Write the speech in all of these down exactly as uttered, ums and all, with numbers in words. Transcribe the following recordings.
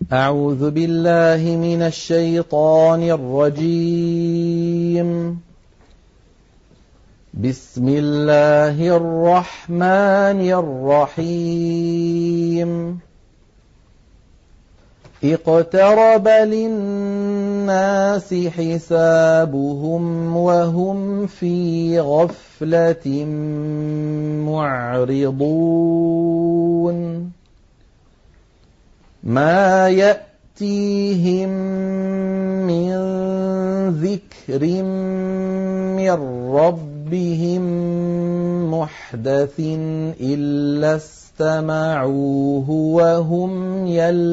أعوذ بالله من الشيطان الرجيم. بسم الله الرحمن الرحيم. اقترب للناس حسابهم وهم في غفلة معرضون. ما يأتيهم من ذكر من ربهم محدث إلا استمعوه وهم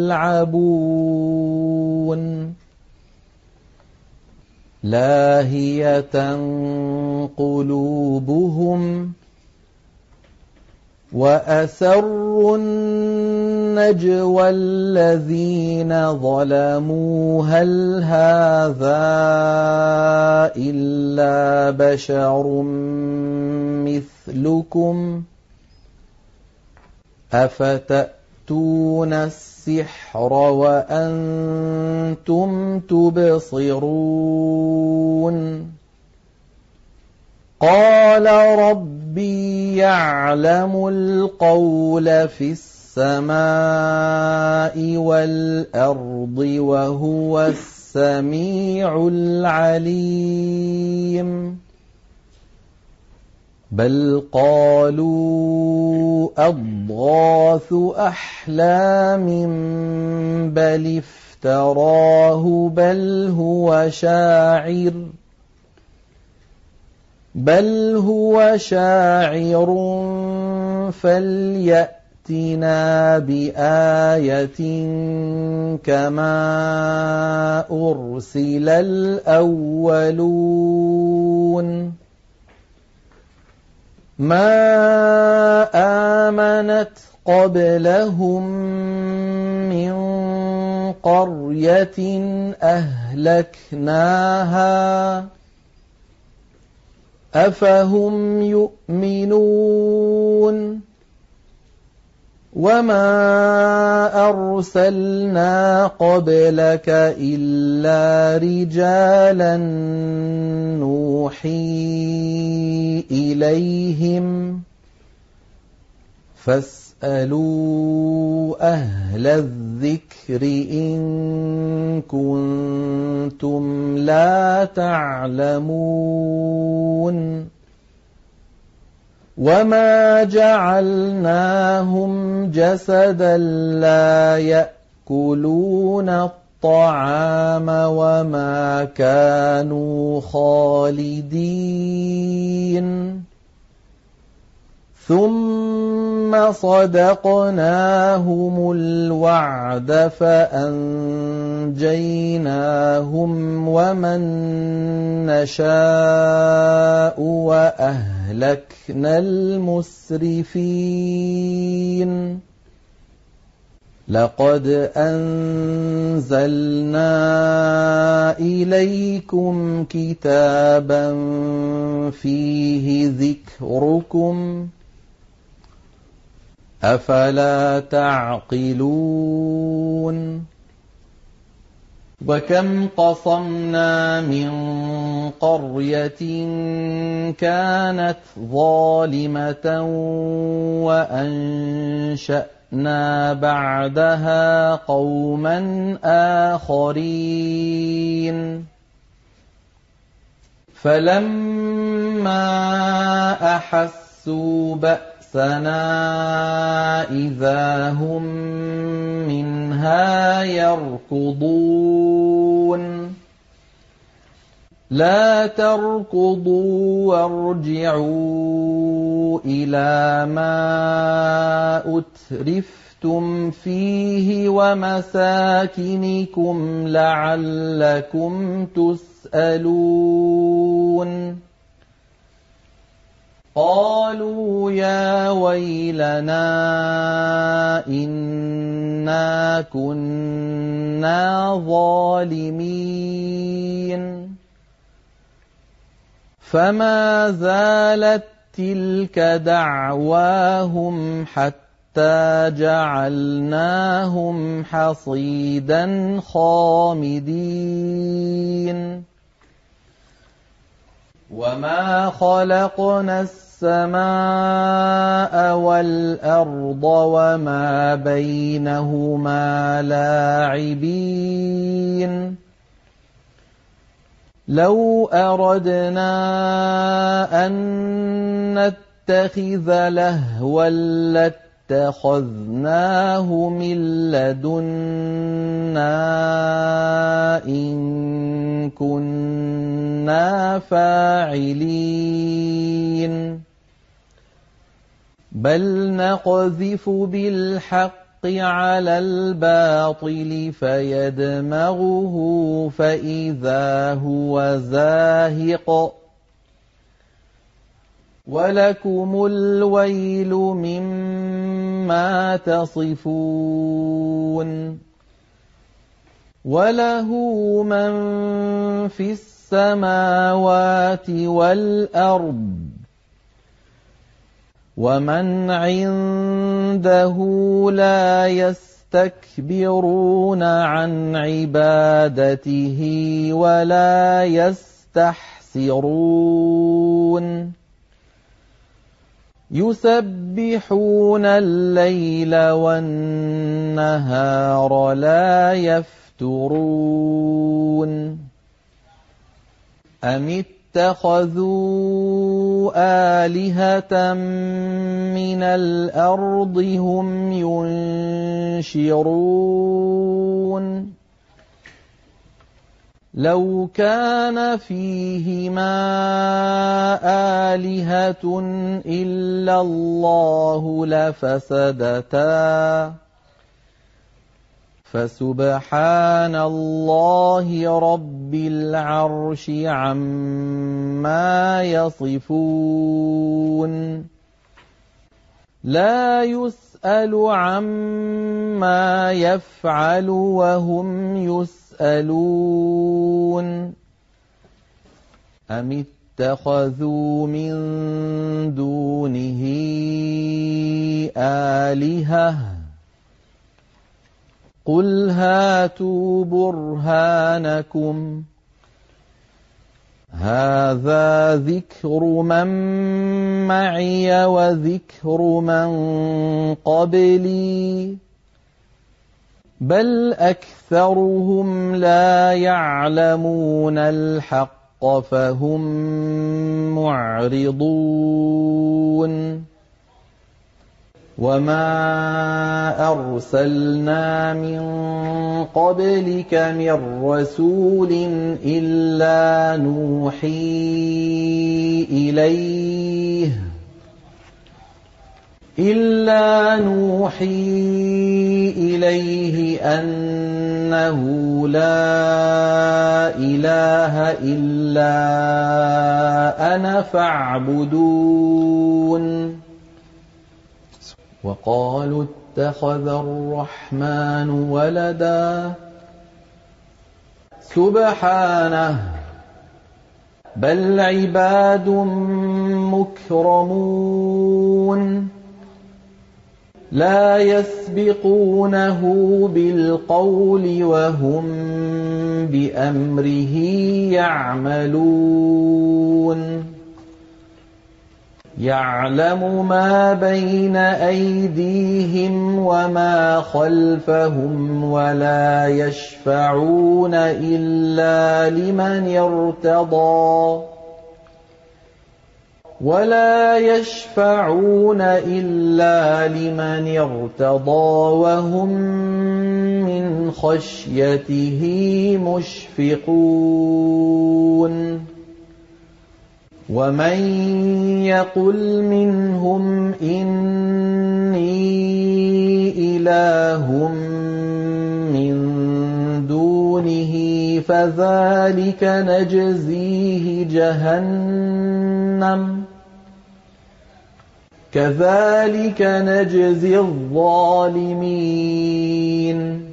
يلعبون. لاهية قلوبهم وأسروا النجوى الذين ظلموا هل هذا إلا بشر مثلكم أفتأتون السحر وأنتم تبصرون. قال ربي يعلم القول في السماء والأرض وهو السميع العليم. بل قالوا أضغاث أحلام بل افتراه بل هو شاعر بل هو شاعر فليأتنا بآية كما أرسل الأولون. ما آمنت قبلهم من قرية أهلكناها أفهم يؤمنون. وما أرسلنا قبلك إلا رجالا نوحي إليهم فاسألوا أهل الذكر إن كنتم لا تعلمون. وما جعلناهم جسدا لا يأكلون الطعام وما كانوا خالدين. ثم صدقناهم الوعد فأنجيناهم ومن نشاء وأهلكنا المسرفين. لقد أنزلنا إليكم كتابا فيه ذكركم أفلا تعقلون. وكم قصمنا من قرية كانت ظالمة وأنشأنا بعدها قوما آخرين. فلما أحسوا بأسنا إذا هم منها يركضون. لا تركضوا وارجعوا إلى ما أترفتم فيه ومساكنكم لعلكم تسألون. قالوا يا ويلنا إنا كنا ظالمين. فما زالت تلك دعواهم حتى حَتَّى جَعَلْنَاهُمْ حَصِيدًا خَامِدِينَ وَمَا خَلَقْنَا السَّمَاءَ وَالْأَرْضَ وَمَا بَيْنَهُمَا لَاعِبِينَ لَوْ أَرَدْنَا أَن نَّتَّخِذَ لَهْوًا لَّاتَّخَذْنَاهُ مِن لَّدُنَّا إِن كُنَّا فَاعِلِينَ بَلْ نَقْذِفُ بِالْحَقِّ عَلَى الْبَاطِلِ فَيَدْمَغُهُ فَإِذَا هُوَ زَاهِقٌ وَلَكُمُ الْوَيْلُ مِمَّا تَصِفُونَ وَلَهُ مَن فِي السَّمَاوَاتِ وَالْأَرْضِ وَمَنْ عِندَهُ لَا يَسْتَكْبِرُونَ عَنْ عِبَادَتِهِ وَلَا يَسْتَحْسِرُونَ يُسَبِّحُونَ اللَّيْلَ وَالنَّهَارَ لَا يَفْتُرُونَ أَمِ اتَّخَذُوا آلِهَةً مِّنَ الْأَرْضِ هُمْ يُنشِرُونَ لَوْ كَانَ فِيهِمَا آلِهَةٌ إِلَّا اللَّهُ لَفَسَدَتَا فَسُبْحَانَ اللَّهِ رَبِّ الْعَرْشِ عَمَّا يَصِفُونَ لَا يُسْأَلُ عَمَّا يَفْعَلُ وَهُمْ يُسْأَلُونَ أَمِ اتَّخَذُوا مِن دُونِهِ آلِهَةً قُلْ هَاتُوا بُرْهَانَكُمْ هَٰذَا ذِكْرُ مَن مَّعِيَ وَذِكْرُ مَن قَبْلِي بَلْ أَكْثَرُهُمْ لَا يَعْلَمُونَ الْحَقَّ فَهُم مُّعْرِضُونَ وَمَا أَرْسَلْنَا مِن قَبْلِكَ مِن رَّسُولٍ إِلَّا نُوحِي إِلَيْهِ إِلَّا نُوحِي إِلَيْهِ أَنَّهُ لَا إِلَٰهَ إِلَّا أَنَا فَاعْبُدُونِ وَقَالُوا اتَّخَذَ الرَّحْمَٰنُ وَلَدًا سُبْحَانَهُ بَلْ عِبَادٌ مُّكْرَمُونَ لَا يَسْبِقُونَهُ بِالْقَوْلِ وَهُم بِأَمْرِهِ يَعْمَلُونَ يَعْلَمُ مَا بَيْنَ أَيْدِيهِمْ وَمَا خَلْفَهُمْ وَلَا يَشْفَعُونَ إِلَّا لِمَنِ ارْتَضَىٰ وَلَا يَشْفَعُونَ إِلَّا لِمَنِ ارْتَضَىٰ وَهُم مِّنْ خَشْيَتِهِ مُشْفِقُونَ وَمَن يَقُلْ مِنْهُمْ إِنِّي إِلَٰهٌ مِّن دُونِهِ فَذَٰلِكَ نَجْزِيهِ جَهَنَّمَ كَذَٰلِكَ نَجْزِي الظَّالِمِينَ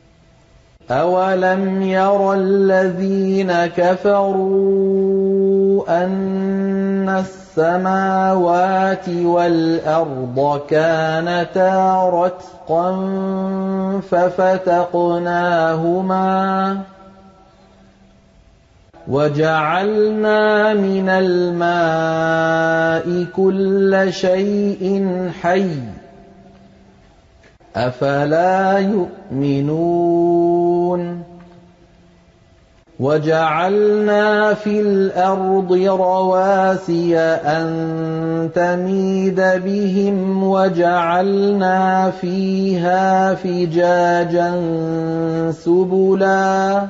أَوَلَمْ يَرَ الَّذِينَ كَفَرُوا أَنَّ السَّمَاوَاتِ وَالْأَرْضَ كَانَتَا رَتْقًا فَفَتَقْنَاهُمَا وَجَعَلْنَا مِنَ الْمَاءِ كُلَّ شَيْءٍ حَيٍّ ۖ أَفَلَا يُؤْمِنُونَ وَجَعَلْنَا فِي الْأَرْضِ رَوَاسِيَ أَن تَمِيدَ بِهِمْ وَجَعَلْنَا فِيهَا فِجَاجًا سُبُلًا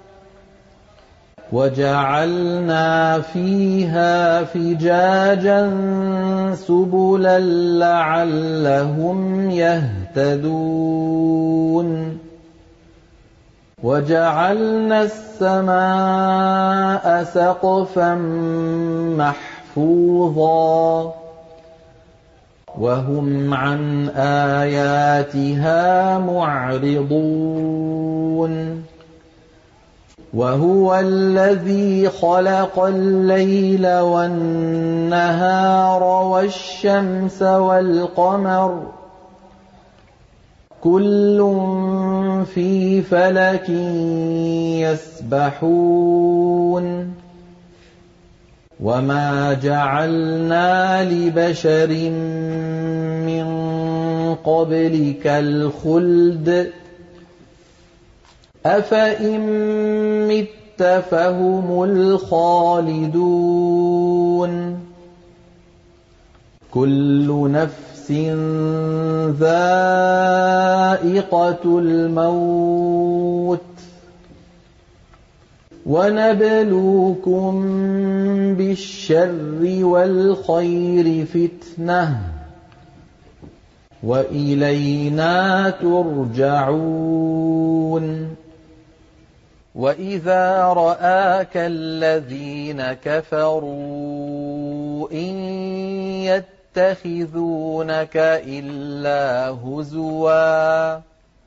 وَجَعَلْنَا فِيهَا فِجَاجًا سُبُلًا لَّعَلَّهُمْ يَهْتَدُونَ وَجَعَلْنَا السَّمَاءَ سَقْفًا مَّحْفُوظًا وَهُمْ عَنْ آيَاتِهَا مُعْرِضُونَ وَهُوَ الَّذِي خَلَقَ اللَّيْلَ وَالنَّهَارَ وَالشَّمْسَ وَالْقَمَرَ ۖ كُلٌّ فِي فَلَكٍ يَسْبَحُونَ وَمَا جَعَلْنَا لِبَشَرٍ مِّن قَبْلِكَ الْخُلْدَ ۖ أَفَإِن مِّتَّ فَهُمُ الْخَالِدُونَ كُلُّ نَفْسٍ ذَائِقَةُ الْمَوْتِ ۖ وَنَبْلُوكُم بِالشَّرِّ وَالْخَيْرِ فِتْنَةً ۖ وَإِلَيْنَا تُرْجَعُونَ وَإِذَا رَآكَ الَّذِينَ كَفَرُوا إِن يَتَّخِذُونَكَ إِلَّا هُزُوًا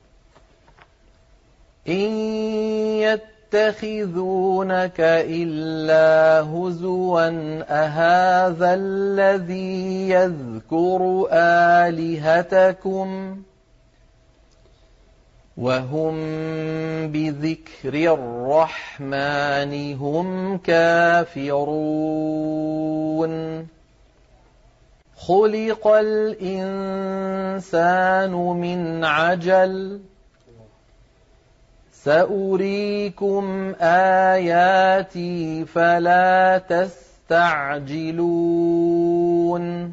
إِن يَتَّخِذُونَكَ إِلَّا هُزُوًا أَهَٰذَا الَّذِي يَذْكُرُ آلِهَتَكُمْ وَهُم بِذِكْرِ الرَّحْمَٰنِ هُمْ كَافِرُونَ خُلِقَ الْإِنسَانُ مِنْ عَجَلٍ سَأُرِيكُمْ آيَاتِي فَلَا تَسْتَعْجِلُونِ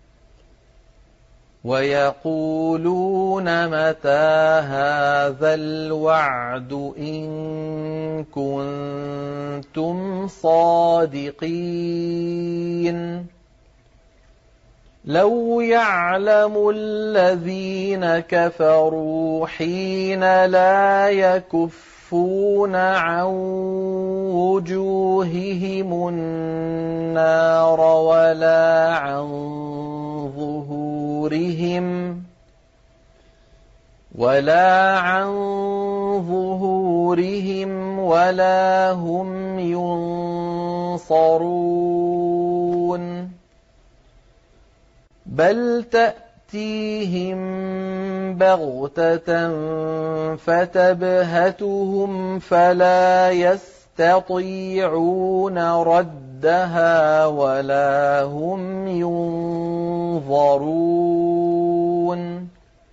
وَيَقُولُونَ مَتَىٰ هَٰذَا الْوَعْدُ إِن كُنتُمْ صَادِقِينَ لَوْ يَعْلَمُ الَّذِينَ كَفَرُوا حِينَ لَا يَكُفُّونَ عَن وُجُوهِهِمُ النَّارَ وَلَا عَن ظُهُورِهِمْ وَلَا عَن ظُهُورِهِمْ وَلَا هُمْ يُنصَرُونَ بَلْ تَأْتِيهِم بَغْتَةً فَتَبْهَتُهُمْ فَلَا يَسْتَطِيعُونَ رَدَّهَا وَلَا هُمْ يُنظَرُونَ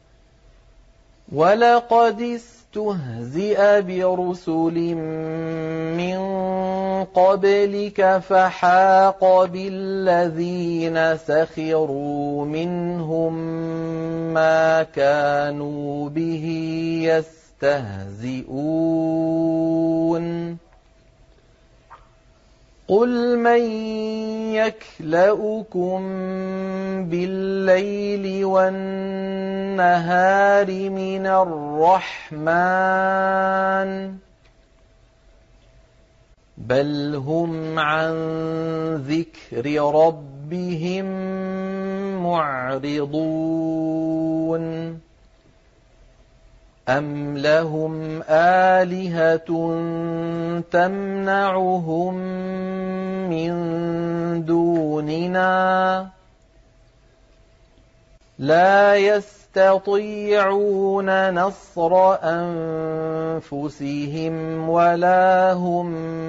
وَلَقَدِ اسْتُهْزِئَ بِرُسُلٍ مِّن قَبْلِكَ فَحَاقَ بِالَّذِينَ سَخِرُوا مِنْهُم مَّا كَانُوا بِهِ يَسْتَهْزِئُونَ قُلْ مَن يَكْلَؤُكُم بِاللَّيْلِ وَالنَّهَارِ مِنَ الرَّحْمَٰنِ بَلْ هُمْ عَن ذِكْرِ رَبِّهِم مُّعْرِضُونَ أَمْ لَهُمْ آلِهَةٌ تَمْنَعُهُم مِّن دُونِنَا ۚ لَا يَسْتَطِيعُونَ نَصْرَ أَنفُسِهِمْ وَلَا هُم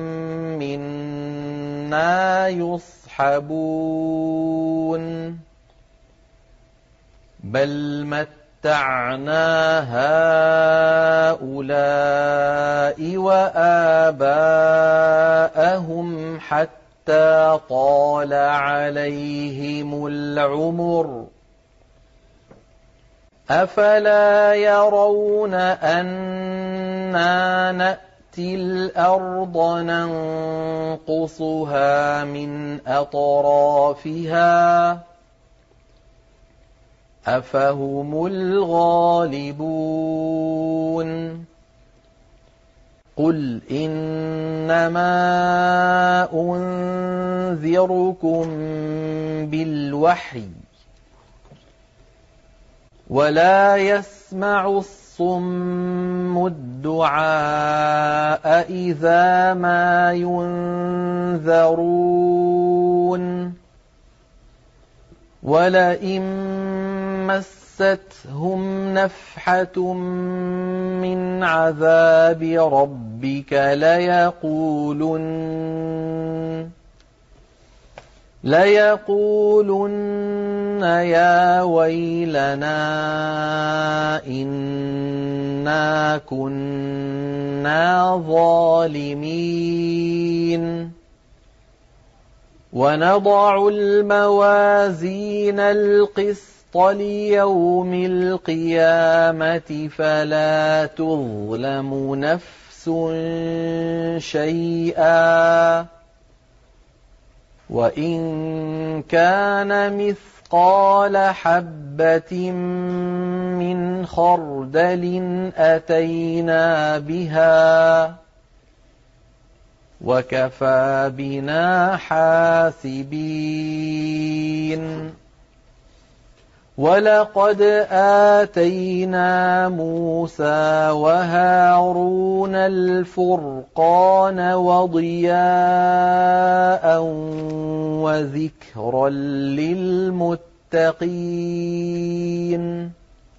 مِّنَّا يُصْحَبُونَ بَلْ مَتَّعْنَا هَٰؤُلَاءِ وَآبَاءَهُمْ حَتَّىٰ طَالَ عَلَيْهِمُ الْعُمُرُ أَفَلَا يَرَوْنَ أَنَّا نَأْتِي الْأَرْضَ نَنقُصُهَا مِنْ أَطْرَافِهَا ۚ أَفَهُمُ الْغَالِبُونَ قُلْ إِنَّمَا أُنذِرُكُم بِالْوَحْيِ ۚ وَلَا يَسْمَعُ الصُّمُّ الدُّعَاءَ إِذَا مَا يُنذَرُونَ وَلَئِن مَّسَّتْهُمْ نَفْحَةٌ مِّنْ عَذَابِ رَبِّكَ لَيَقُولُنَّ لَيَقُولُنَّ يَا وَيْلَنَا إِنَّا كُنَّا ظَالِمِينَ وَنَضَعُ الْمَوَازِينَ الْقِسْطَ لِيَوْمِ الْقِيَامَةِ فَلَا تُظْلَمُ نَفْسٌ شَيْئًا ۖ وَإِن كَانَ مِثْقَالَ حَبَّةٍ مِّنْ خَرْدَلٍ أَتَيْنَا بِهَا ۗ وَكَفَىٰ بِنَا حَاسِبِينَ وَلَقَدْ آتَيْنَا مُوسَىٰ وَهَارُونَ الْفُرْقَانَ وَضِيَاءً وَذِكْرًا لِّلْمُتَّقِينَ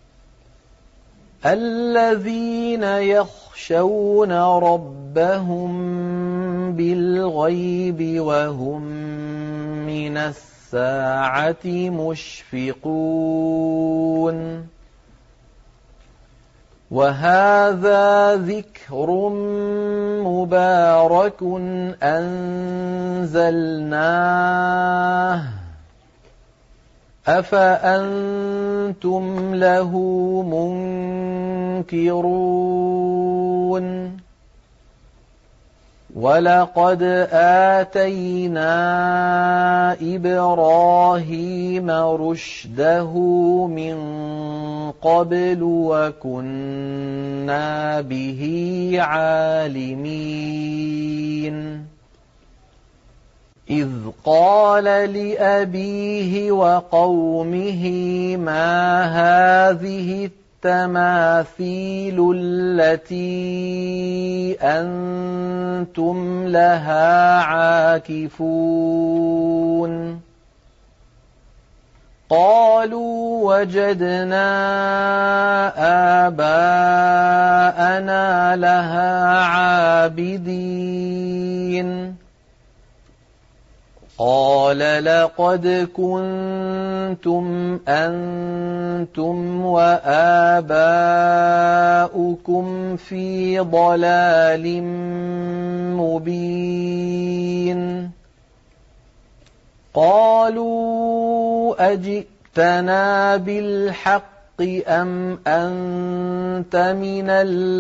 الَّذِينَ يَخْشَوْنَ رَبَّهُم بِالْغَيْبِ وَهُم مِّنَ السَّاعَةِ مُشْفِقُونَ وَهَٰذَا ذِكْرٌ مُّبَارَكٌ أَنزَلْنَاهُ أَفَأَنتُمْ لَهُ مُنكِرُونَ وَلَقَدْ آتَيْنَا إِبْرَاهِيمَ رُشْدَهُ مِن قَبْلُ وَكُنَّا بِهِ عَالِمِينَ إِذْ قَالَ لِأَبِيهِ وَقَوْمِهِ مَا هَٰذِهِ التَّمَاثِيلُ الَّتِي أَنتُمْ لَهَا عَاكِفُونَ قَالُوا وَجَدْنَا آبَاءَنَا لَهَا عَابِدِينَ قَالَ لَقَدْ كُنتُمْ أَنتُمْ وَآبَاؤُكُمْ فِي ضَلَالٍ مُّبِينٍ قَالُوا أَجِئْتَنَا بِالْحَقِّ أَمْ أَنتَ مِنَ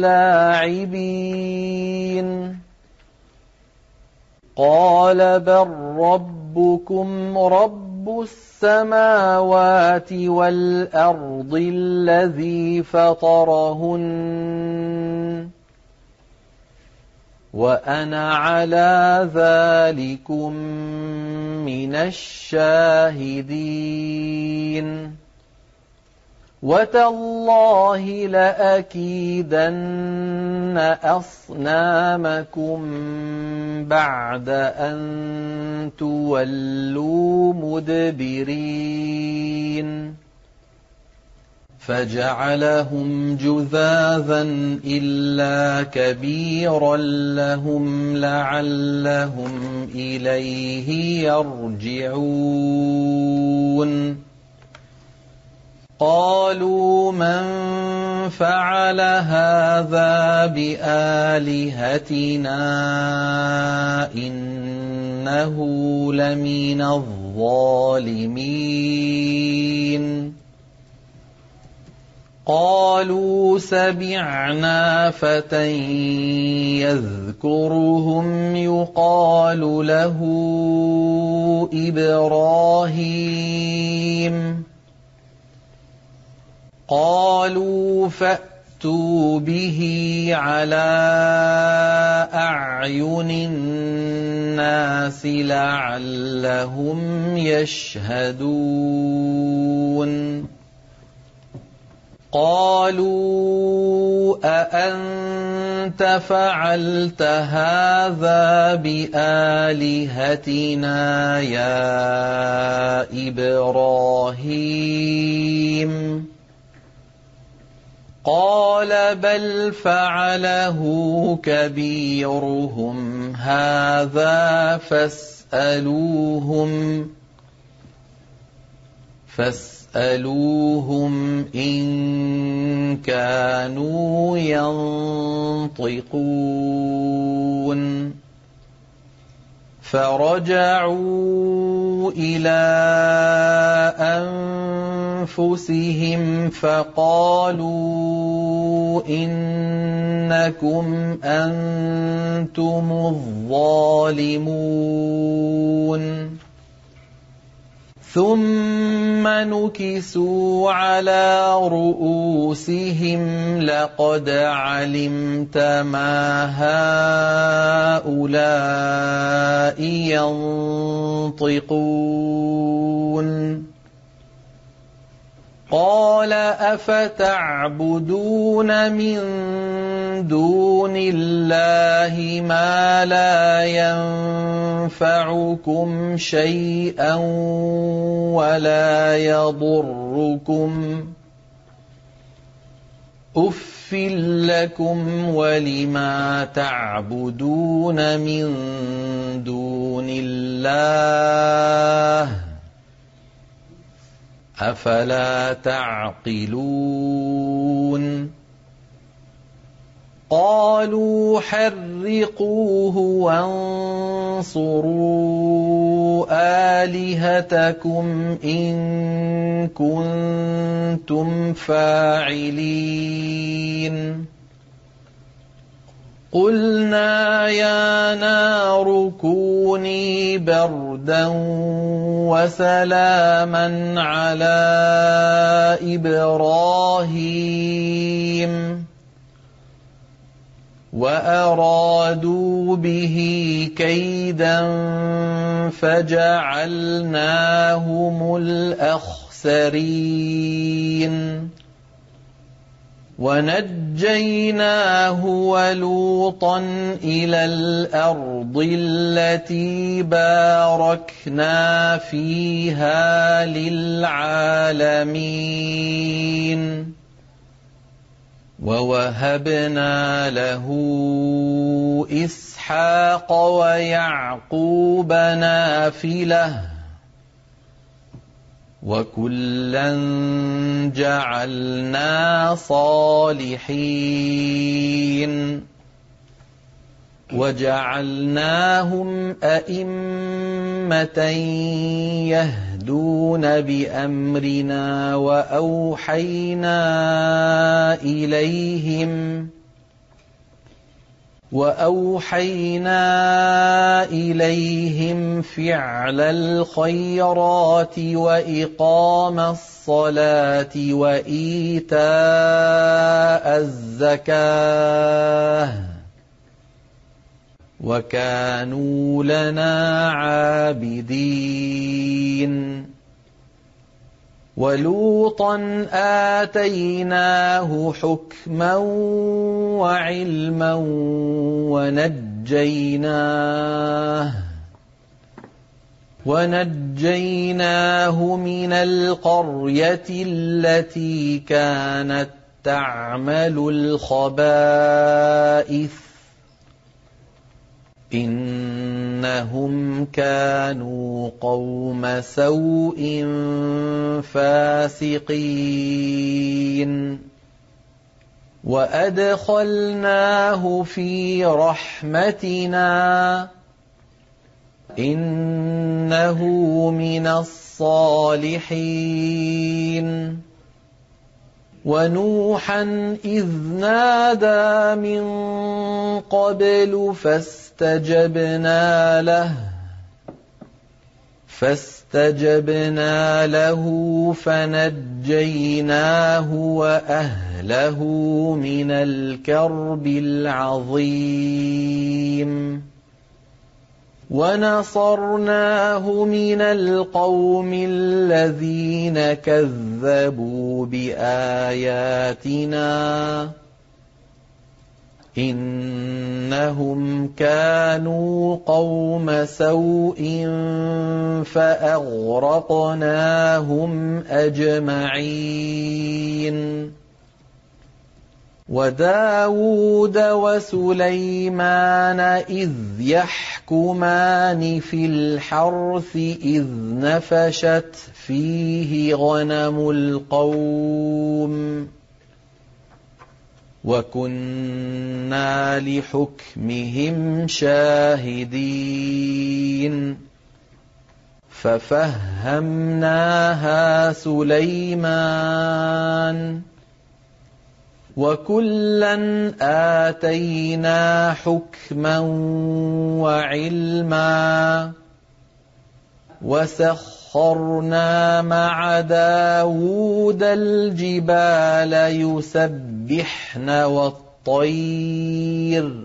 اللاعبين قال بل ربكم رب السماوات والأرض الذي فطرهن وأنا على ذلكم من الشاهدين وتالله لأكيدن أصنامكم بعد أن تولوا مدبرين فجعلهم جذاذا إلا كبيرا لهم لعلهم إليه يرجعون قالوا من فعل هذا بآلهتنا إنه لمن الظالمين قالوا سمعنا فتى يذكرهم يقال له إبراهيم قالوا فأتوا به على أعين الناس لعلهم يشهدون قالوا أأنت فعلت هذا بآلهتنا يا إبراهيم قال بل فعله كبيرهم هذا فاسألوهم فاسألوهم إن كانوا ينطقون فرجعوا إلى أنفسهم فقالوا إنكم أنتم الظالمون ثم نكسوا على رؤوسهم لقد علمت ما هؤلاء ينطقون قال أفتعبدون من دون الله ما لا ينفعكم شيئا ولا يضركم أف لكم ولما تعبدون من دون الله أفلا تعقلون قالوا حرقوه وانصروا آلهتكم إن كنتم فاعلين قلنا يا نار كوني بردا وسلاما على إبراهيم وأرادوا به كيدا فجعلناهم الأخسرين ونجيناه ولوطا إلى الأرض التي باركنا فيها للعالمين ووهبنا له إسحاق ويعقوب نافلة وكلا جعلنا صالحين وجعلناهم أئمة يهدون بأمرنا وأوحينا إليهم وأوحينا إليهم فعل الخيرات وإقام الصلاة وإيتاء الزكاة وكانوا لنا عابدين وَلُوطًا آتَيْنَاهُ حُكْمًا وَعِلْمًا وَنَجَّيْنَاهُ وَنَجَّيْنَاهُ مِنَ الْقَرْيَةِ الَّتِي كَانَتْ تَعْمَلُ الْخَبَائِثَ إِنَّهُمْ كَانُوا قَوْمَ سَوْءٍ فَاسِقِينَ وَأَدْخَلْنَاهُ فِي رَحْمَتِنَا إِنَّهُ مِنَ الصَّالِحِينَ وَنُوحًا إِذْ نَادَىٰ مِن قَبْلُ فَاسْتَجَبْنَا لَهُ فَاسْتَجَبْنَا لَهُ فَنَجَّيْنَاهُ وَأَهْلَهُ مِنَ الْكَرْبِ الْعَظِيمِ وَنَصَرْنَاهُ مِنَ الْقَوْمِ الَّذِينَ كَذَّبُوا بِآيَاتِنَا إِنَّهُمْ كَانُوا قَوْمَ سَوْءٍ فَأَغْرَقْنَاهُمْ أَجْمَعِينَ وَدَاوُودَ وَسُلَيْمَانَ إِذْ يَحْكُمَانِ فِي الْحَرْثِ إِذْ نَفَشَتْ فِيهِ غَنَمُ الْقَوْمِ وَكُنَّا لِحُكْمِهِمْ شَاهِدِينَ فَفَهَّمْنَاهَا سُلَيْمَانَ وَكُلًّا آتَيْنَا حُكْمًا وَعِلْمًا وَسَخَّرْنَا مَعَ دَاوُودَ الْجِبَالَ يُسَبِّحْنَ وَالطَّيْرَ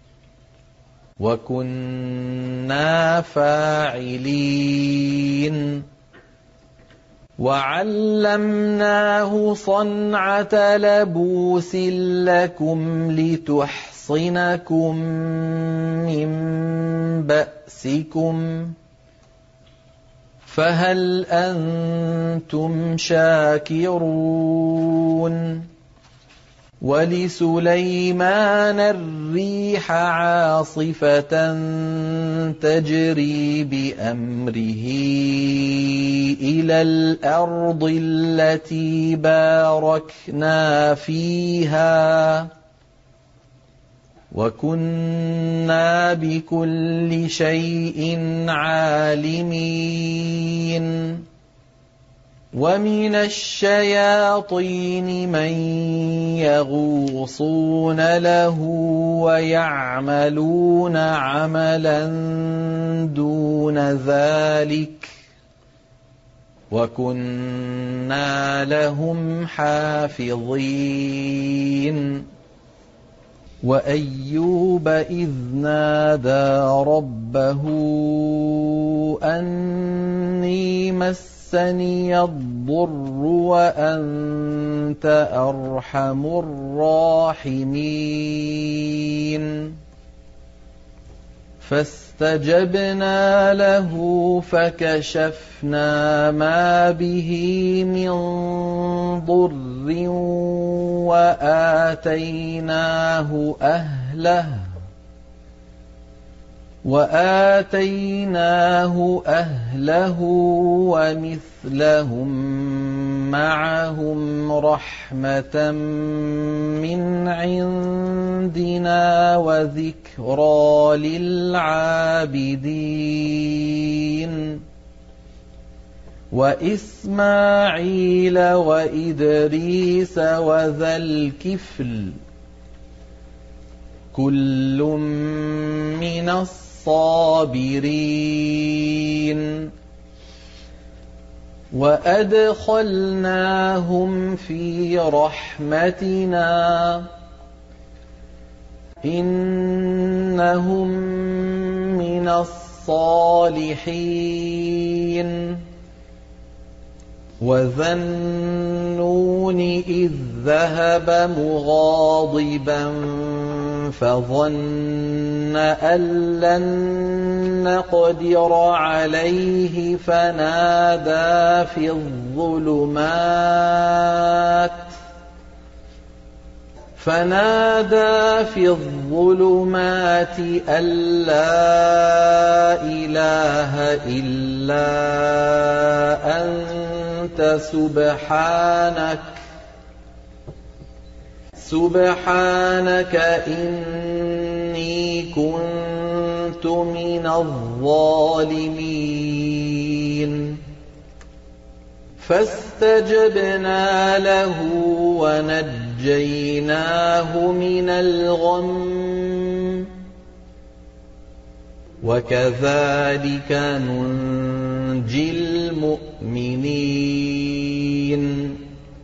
وَكُنَّا فَاعِلِينَ وَعَلَّمْنَاهُ صَنْعَةَ لَبُوسٍ لَّكُمْ لِتُحْصِنَكُم مِّن بَأْسِكُمْ فَهَلْ أَنتُمْ شَاكِرُونَ وَلِسُلَيْمَانَ الرِّيحَ عَاصِفَةً تَجْرِي بِأَمْرِهِ إِلَى الْأَرْضِ الَّتِي بَارَكْنَا فِيهَا وَكُنَّا بِكُلِّ شَيْءٍ عَالِمِينَ وَمِنَ الشَّيَاطِينِ مَن يَغُوصُونَ لَهُ وَيَعْمَلُونَ عَمَلًا دُونَ ذَلِكَ وَكُنَّا لَهُمْ حَافِظِينَ وَأَيُّوبَ إِذْ نَادَىٰ رَبَّهُ أَنِّي مَسَّنِيَ الضُّرُّ وَأَنتَ أَرْحَمُ الرَّاحِمِينَ فَاسْتَجَبْنَا لَهُ فَكَشَفْنَا مَا بِهِ مِن ضُرٍّ وَآتَيْنَاهُ أَهْلَهُ وَآتَيْنَاهُ أَهْلَهُ وَمِثْلَهُم مَّعَهُمْ رَحْمَةً مِّنْ عِندِنَا وَذِكْرَىٰ لِلْعَابِدِينَ وَإِسْمَاعِيلَ وَإِدْرِيسَ وَذَا الْكِفْلِ كُلٌّ مِّنَ الصَّابِرِينَ وَأَدْخَلْنَاهُمْ فِي رَحْمَتِنَا إِنَّهُم مِّنَ الصَّالِحِينَ وَذَا النُّونِ إِذ ذَّهَبَ مُغَاضِبًا فَظَنَّ أَن لَّن نَّقْدِرَ عَلَيْهِ فَنَادَىٰ فِي الظُّلُمَاتِ فنادى في الظلمات أن لا إله إلا أنت سبحانك سبحانك إني كنت من الظالمين فاستجبنا له ونجيناه من الغم وكذلك ننجي المؤمنين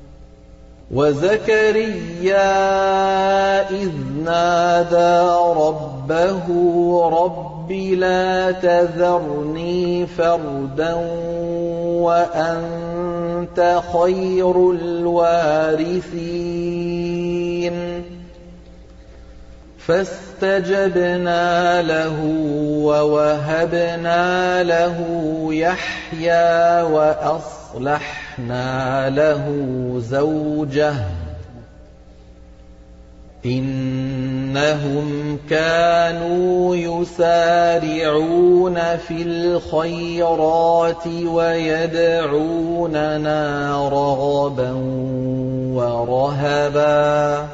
وزكريا إذ نادى ربه رب لا تذرني فردا وأنت خير الوارثين فاستجبنا له ووهبنا له يحيى وأصلحنا له زوجه إنهم كانوا يسارعون في الخيرات ويدعوننا رغبا ورهبا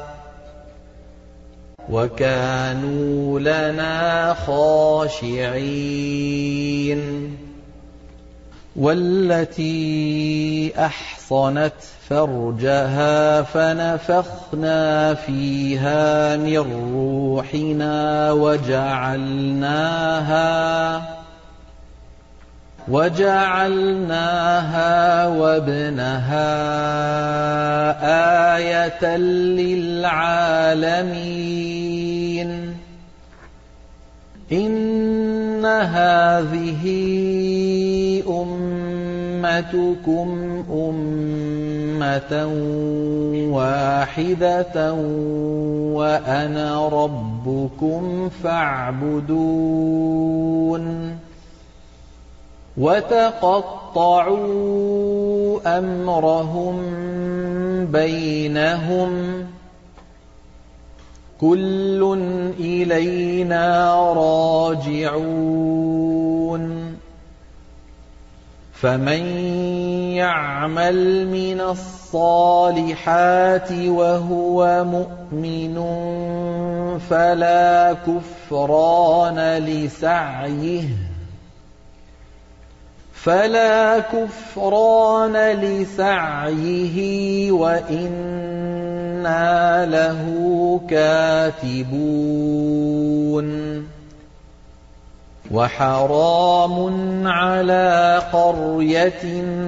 وكانوا لنا خاشعين والتي أحصنت فرجها فنفخنا فيها من روحنا وجعلناها وجعلناها وابنها آية للعالمين إن هذه أمتكم أمة واحدة وأنا ربكم فاعبدون وتقطعوا أمرهم بينهم كل إلينا راجعون فمن يعمل من الصالحات وهو مؤمن فلا كفران لسعيه فلا كفران لسعيه وإنا له كاتبون وحرام على قرية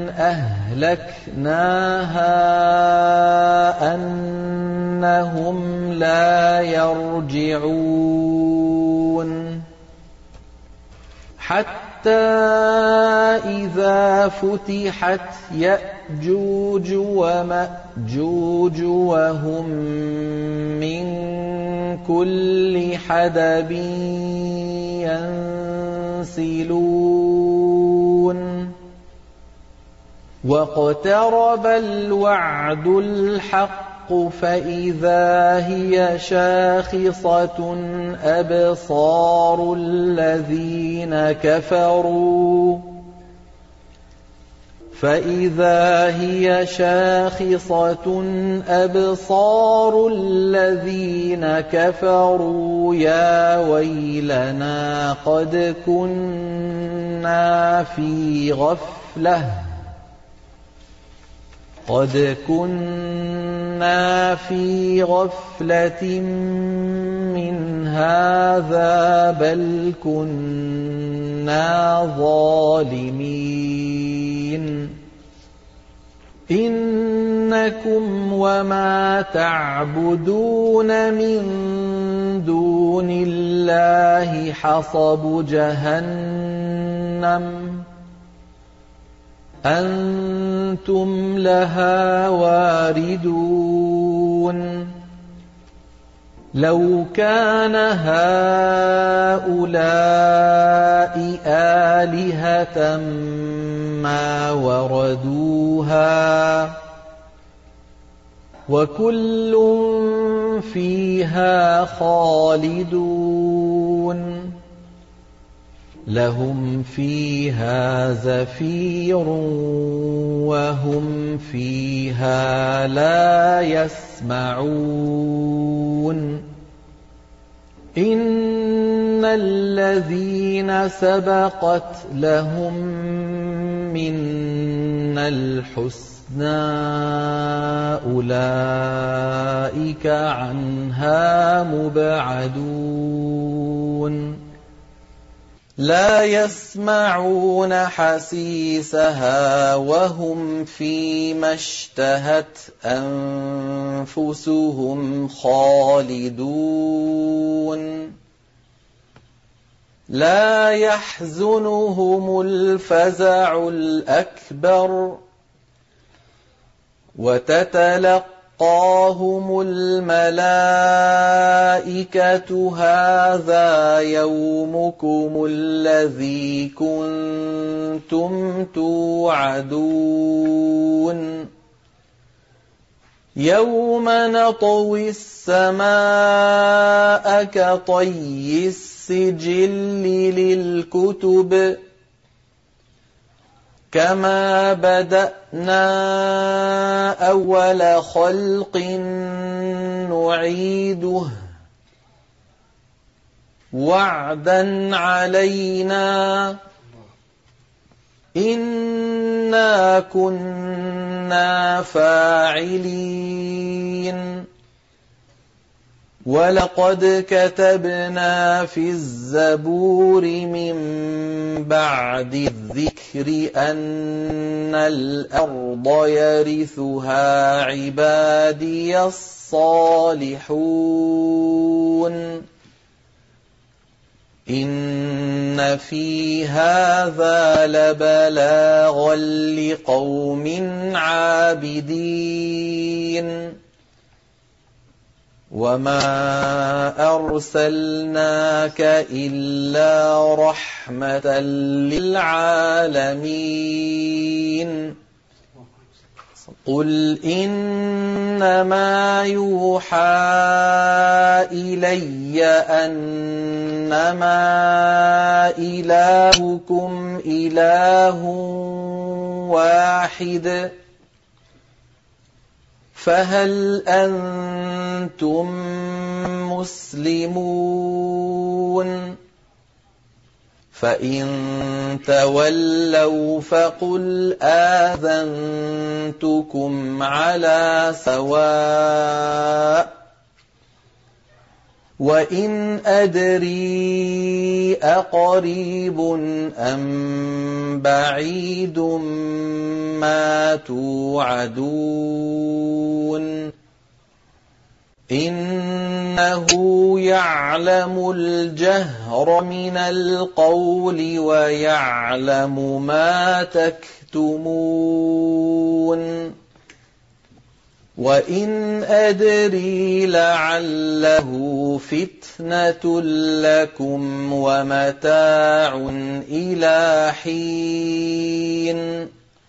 أهلكناها أنهم لا يرجعون حتى إذا فتحت يأجوج ومأجوج وهم من كل حدب ينسلون واقترب الوعد الحق فإذا هي شاخصة أبصار الذين كفروا فإذا هي شاخصة أبصار الذين كفروا يا ويلنا قد كنا في غفلة قد كنا في غفلة من هذا بل كنا ظالمين إنكم وما تعبدون من دون الله حصب جهنم أَنتُمْ لَهَا وَارِدُونَ لَوْ كَانَ هَٰؤُلَاءِ آلِهَةً مَّا وَرَدُوهَا وَكُلٌّ فِيهَا خَالِدُونَ لَهُمْ فِيهَا زَفِيرٌ وَهُمْ فِيهَا لَا يَسْمَعُونَ إِنَّ الَّذِينَ سَبَقَتْ لَهُم مِّنَّا الْحُسْنَىٰ أُولَٰئِكَ عَنْهَا مُبْعَدُونَ لَا يَسْمَعُونَ حَسِيسَهَا وَهُمْ فِيمَا اشْتَهَتْ أَنفُسُهُمْ خَالِدُونَ لَا يَحْزُنُهُمُ الْفَزَعُ الْأَكْبَرُ وَتَتَلَقَّاهُمُ الْمَلَائِكَةُ هَٰذَا يَوْمُكُمُ الَّذِي كُنتُمْ تُوعَدُونَ يَوْمَ نَطْوِي السَّمَاءَ كَطَيِّ السِّجِلِّ لِلْكُتُبِ كَمَا بَدَأْنَا أَوَّلَ خَلْقٍ نُّعِيدُهُ وَعْدًا عَلَيْنَا إِنَّا كُنَّا فَاعِلِينَ وَلَقَدْ كَتَبْنَا فِي الزَّبُورِ مِن بَعْدِ الذِّكْرِ أَنَّ الْأَرْضَ يَرِثُهَا عِبَادِيَ الصَّالِحُونَ إِنَّ فِي هَٰذَا لَبَلَاغًا لِّقَوْمٍ عَابِدِينَ وَمَا أَرْسَلْنَاكَ إِلَّا رَحْمَةً لِّلْعَالَمِينَ قُلْ إِنَّمَا يُوحَىٰ إِلَيَّ أَنَّمَا إِلَٰهُكُمْ إِلَٰهٌ وَاحِدٌ فَهَلْ أَنتُم مُّسْلِمُونَ فَإِن تَوَلَّوْا فَقُلْ آذَنتُكُمْ عَلَىٰ سَوَاءٍ وَإِنْ أَدْرِي أَقَرِيبٌ أَم بَعِيدٌ مَّا تُوعَدُونَ إِنَّهُ يَعْلَمُ الْجَهْرَ مِنَ الْقَوْلِ وَيَعْلَمُ مَا تَكْتُمُونَ وَإِنْ أَدْرِي لَعَلَّهُ فِتْنَةٌ لَّكُمْ وَمَتَاعٌ إِلَىٰ حِينٍ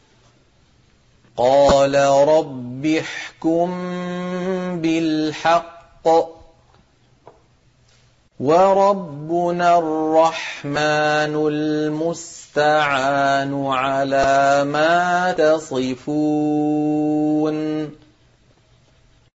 قَالَ رَبِّ احْكُم بِالْحَقِّ وَرَبُّنَا الرَّحْمَٰنُ الْمُسْتَعَانُ عَلَىٰ مَا تَصِفُونَ